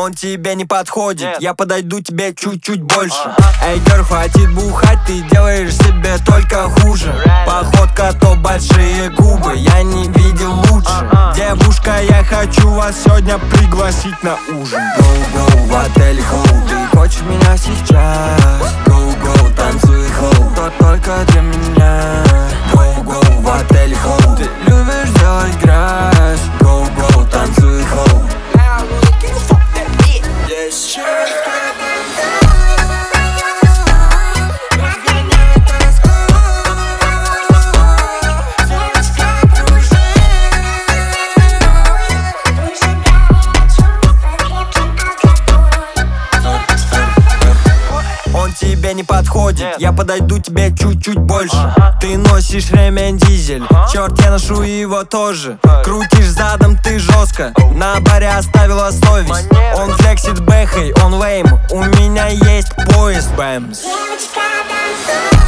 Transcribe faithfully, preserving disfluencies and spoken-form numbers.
Он тебе не подходит, Нет. я подойду тебе чуть-чуть больше. Ага. Эй, гер, хватит бухать, ты делаешь себе только хуже. Походка, то большие губы, я не видел лучше. Ага. Девушка, я хочу вас сегодня пригласить на ужин. Go-go в отель Хоу, ты хочешь меня сейчас? Go-go, танцуй Хоу, то только для меня. Go-go в отель Хоу, ты любишь делать грязь. Go-go, танцуй Хоу. Он тебе не подходит, Нет. я подойду тебе чуть-чуть больше. Ага. Ты носишь ремень дизель, Ага. черт, я ношу его тоже. Эй. Крутишь задом ты жестко, на баре оставила совесть. Манеры. Он флексит бэхой, он лейм, у меня есть поезд Бэмс. Девочка, танцуй.